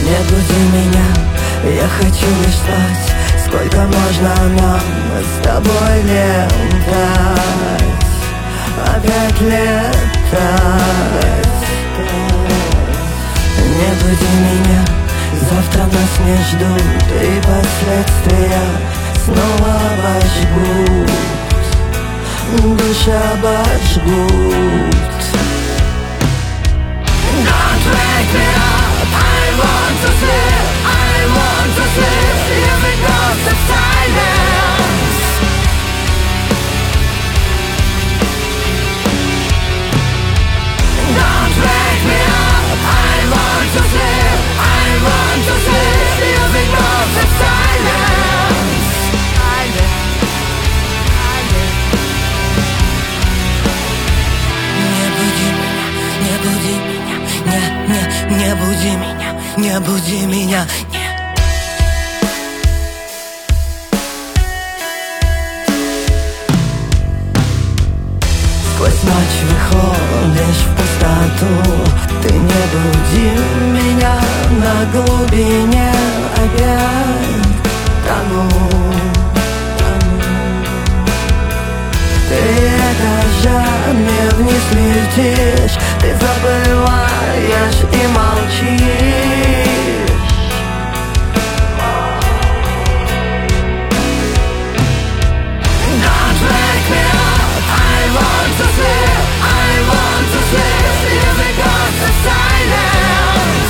Не буди меня, я хочу лишь спать. Сколько можно нам с тобой летать, опять летать. Не буди меня, завтра нас не ждут, и последствия снова обожгут, души обожгут. Don't wake me up, I want to sleep, I want to sleep. Here we go to silence. Don't wake me up, I want to sleep, I want to sleep. Here we go to silence. Не буди меня, не буди меня, не буди меня, не. Сквозь ночь выходишь в пустоту, ты не буди меня, на глубине опять тону. Ты этажами вниз летишь, ты забываешь и молчишь. Don't wake me up, I want to sleep, I want to sleep. Here we go to silence.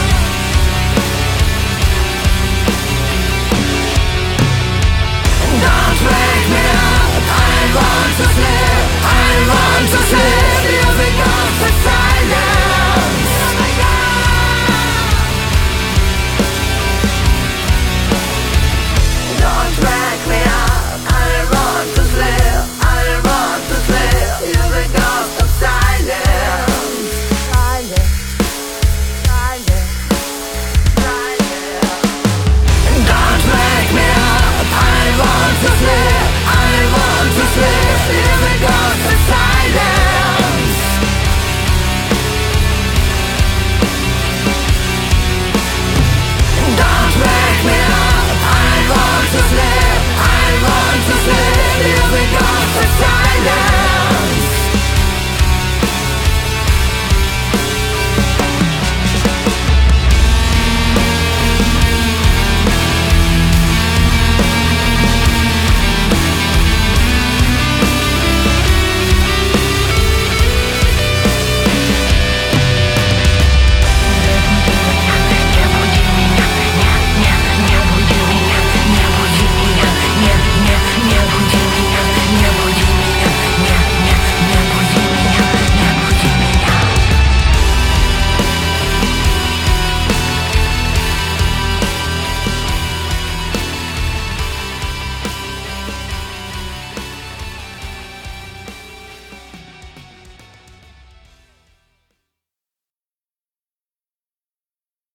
Don't wake me up, I want to sleep, I want to sleep. Here we go to silence. Don't wake me up, I want to sleep, I want to sleep. Here we go to silence. Don't wake me up, I want to sleep, I want to sleep. Here we go to silence. Don't wake me up, I want to sleep, I want to sleep. Here we